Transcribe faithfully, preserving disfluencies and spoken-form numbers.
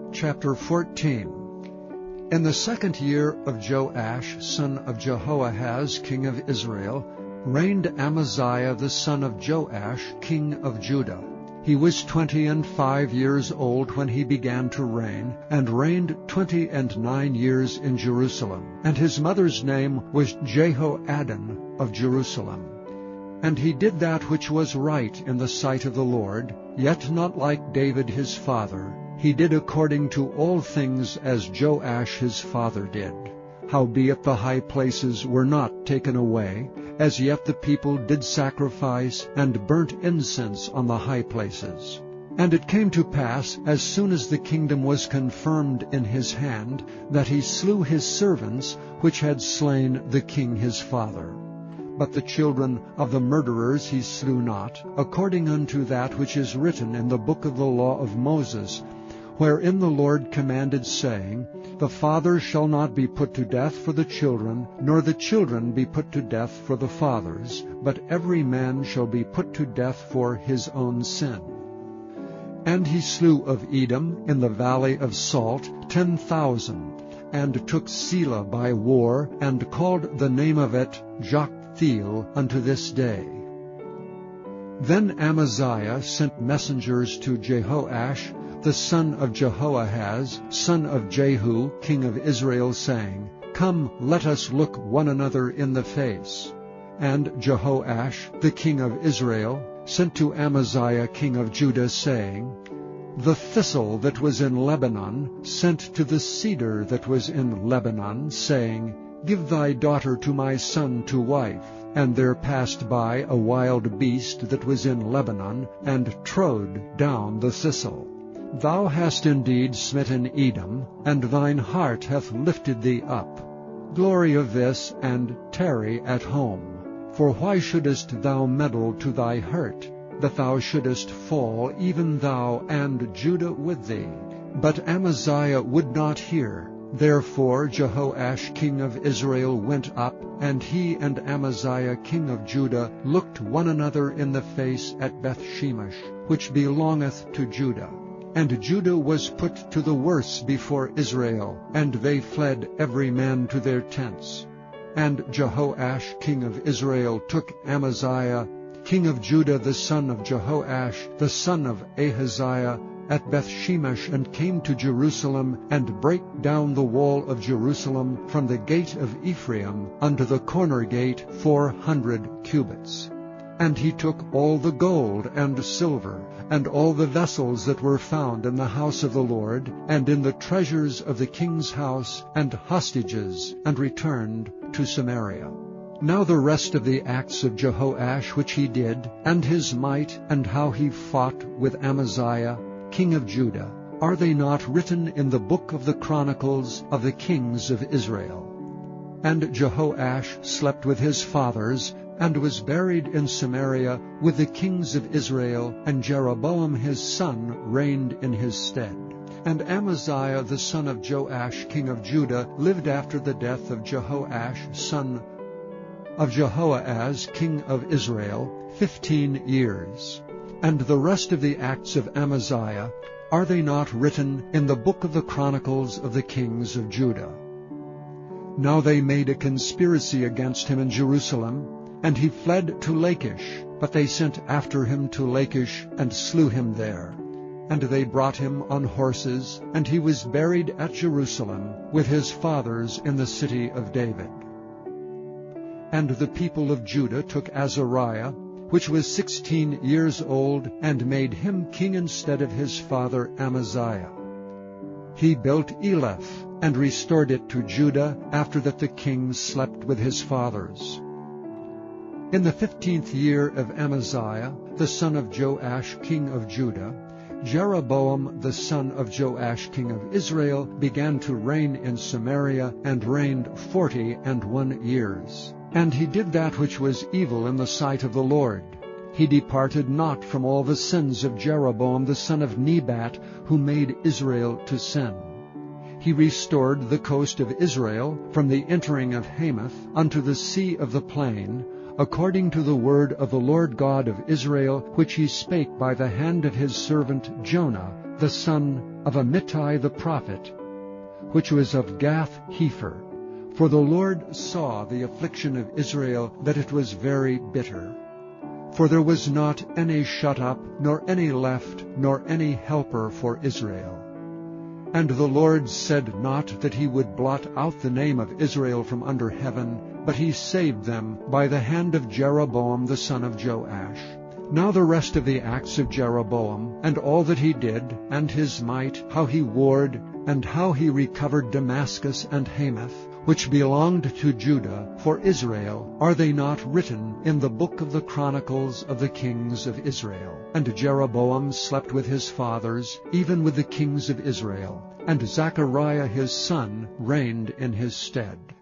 Chapter fourteen. In the second year of Joash, son of Jehoahaz, king of Israel, reigned Amaziah the son of Joash, king of Judah. He was twenty and five years old when he began to reign, and reigned twenty and nine years in Jerusalem. And his mother's name was Jehoaddan of Jerusalem. And he did that which was right in the sight of the Lord, yet not like David his father. He did according to all things as Joash his father did. Howbeit the high places were not taken away, as yet the people did sacrifice and burnt incense on the high places. And it came to pass, as soon as the kingdom was confirmed in his hand, that he slew his servants which had slain the king his father. But the children of the murderers he slew not, according unto that which is written in the book of the law of Moses, wherein the Lord commanded, saying, The father shall not be put to death for the children, nor the children be put to death for the fathers, but every man shall be put to death for his own sin. And he slew of Edom in the valley of Salt ten thousand, and took Selah by war, and called the name of it Joktheel unto this day. Then Amaziah sent messengers to Jehoash, the son of Jehoahaz, son of Jehu, king of Israel, saying, Come, let us look one another in the face. And Jehoash, the king of Israel, sent to Amaziah, king of Judah, saying, The thistle that was in Lebanon sent to the cedar that was in Lebanon, saying, Give thy daughter to my son to wife. And there passed by a wild beast that was in Lebanon, and trode down the thistle. Thou hast indeed smitten Edom, and thine heart hath lifted thee up. Glory of this, and tarry at home. For why shouldest thou meddle to thy hurt, that thou shouldest fall, even thou and Judah with thee? But Amaziah would not hear. Therefore Jehoash king of Israel went up, and he and Amaziah king of Judah looked one another in the face at Bethshemesh, which belongeth to Judah. And Judah was put to the worse before Israel, and they fled every man to their tents. And Jehoash king of Israel took Amaziah king of Judah the son of Jehoash the son of Ahaziah at Bethshemesh, and came to Jerusalem, and brake down the wall of Jerusalem from the gate of Ephraim unto the corner gate four hundred cubits. And he took all the gold and silver, and all the vessels that were found in the house of the Lord, and in the treasures of the king's house, and hostages, and returned to Samaria. Now the rest of the acts of Jehoash which he did, and his might, and how he fought with Amaziah, king of Judah, are they not written in the book of the Chronicles of the kings of Israel? And Jehoash slept with his fathers, and was buried in Samaria with the kings of Israel, and Jeroboam his son reigned in his stead. And Amaziah the son of Joash king of Judah lived after the death of Jehoash son of Jehoahaz king of Israel fifteen years. And the rest of the acts of Amaziah, are they not written in the book of the Chronicles of the kings of Judah? Now they made a conspiracy against him in Jerusalem, and he fled to Lachish, but they sent after him to Lachish, and slew him there. And they brought him on horses, and he was buried at Jerusalem with his fathers in the city of David. And the people of Judah took Azariah, which was sixteen years old, and made him king instead of his father Amaziah. He built Eleph, and restored it to Judah, after that the king slept with his fathers. In the fifteenth year of Amaziah, the son of Joash king of Judah, Jeroboam the son of Joash king of Israel began to reign in Samaria, and reigned forty and one years. And he did that which was evil in the sight of the Lord. He departed not from all the sins of Jeroboam the son of Nebat, who made Israel to sin. He restored the coast of Israel from the entering of Hamath unto the sea of the plain, according to the word of the Lord God of Israel, which he spake by the hand of his servant Jonah, the son of Amittai the prophet, which was of Gath-hepher. For the Lord saw the affliction of Israel, that it was very bitter. For there was not any shut up, nor any left, nor any helper for Israel. And the Lord said not that he would blot out the name of Israel from under heaven, but he saved them by the hand of Jeroboam the son of Joash. Now the rest of the acts of Jeroboam, and all that he did, and his might, how he warred, and how he recovered Damascus and Hamath, which belonged to Judah, for Israel, are they not written in the book of the Chronicles of the kings of Israel? And Jeroboam slept with his fathers, even with the kings of Israel, and Zechariah his son reigned in his stead.